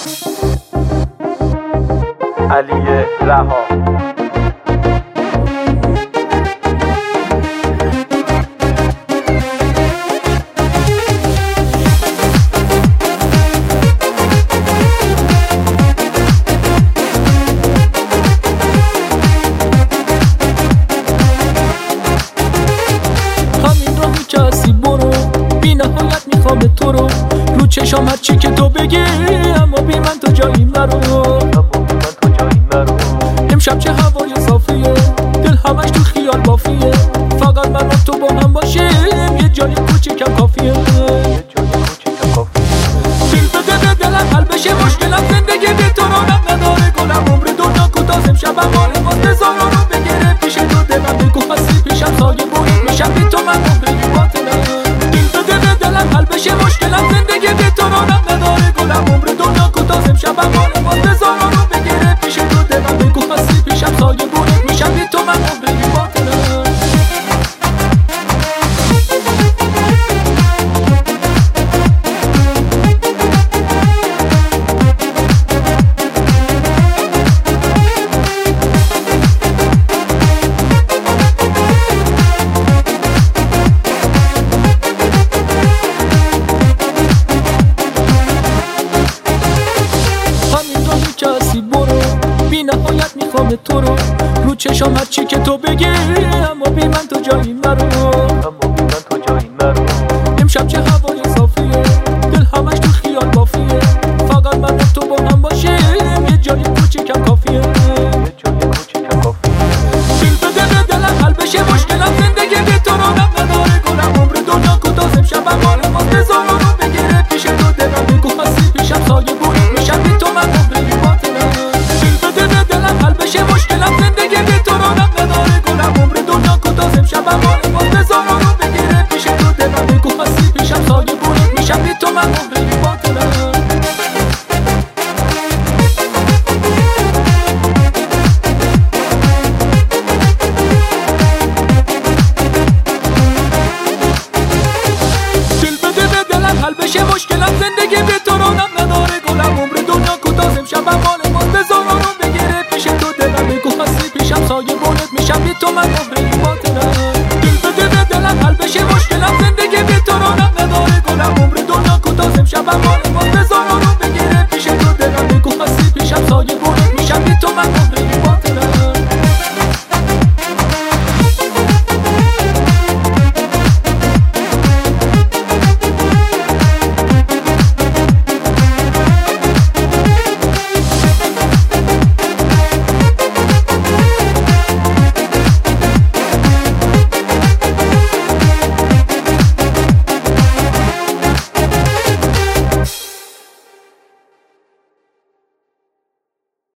علی رها. به تو رو چشام هر چی که تو بگی، اما بی من تو جایی نرو. امشب چه هوای صافیه، دل همش تو خیال بافیه، فقط من و تو با هم باشیم، یه جای کوچیکم کافیه. دل بده به دلم حل بشه مشکلم، زندگی بی تو رونق نداره گلم، عمر دنیا کوتاه، امشبم مال باز بزارا رو بگیره پیش تو، دلم بگو هستی پیشم، سایه بورید میشم بی تو، من عمری باطلم. دل بده به دلم حل بشه مشکلم، زندگی بی تو رونق نداره گلم، عمر دنیا کوتاه، امشبم مال باز بزارا رو بگیره پیش تو، دلم بگو هستی پیشم، سایه بورید میشم بی تو، من عمری باطلم. نهایت میخوام تو رو چشام هر چی که تو بگی، اما بی من تو جایی نرو. امشب چه هوای صافیه، دل همش تو خیال بافیه، فقط من و تو با هم باشیم، یه جای کوچیکم کافیه. دل بده به دلم حل بشه مشکلم، زندگی بی تو رونق نداره گلم، عمر دنیا کوتاه، امشبم مال باز بزارا رو بگیره پیش تو، دلم بگو هستی پیشم، سایه بورید میشم بی تو، من عمری باطلم. حل بشه مشکلم، زندگی بی تو رونق نداره گلم، عمر دنیا کوتاه، امشبم مال باز بزارا رو بگیره پیش تو، دلم بگو هستی پیشم، سایه بورید میشم بی تو، من عمری باطلم. دل بده به دلم حل بشه مشکلم، زندگی بی تو رونق نداره گلم، عمر دنیا کوتاه، امشبم مال باز بزارا رو بگیره پیش تو، دلم بگو هستی پیشم، سایه بورید میشم بی تو، من عمری باطلم. دل بده به دلم حل بشه مشکلم، زندگی بی تو رونق نداره گلم، عمر دنیا کوتاه، امشبم مال باز بزارا رو بگیره پیش تو، دلم بگو هستی پیشم، سایه بورید میشم بی تو، من عمری باطلم.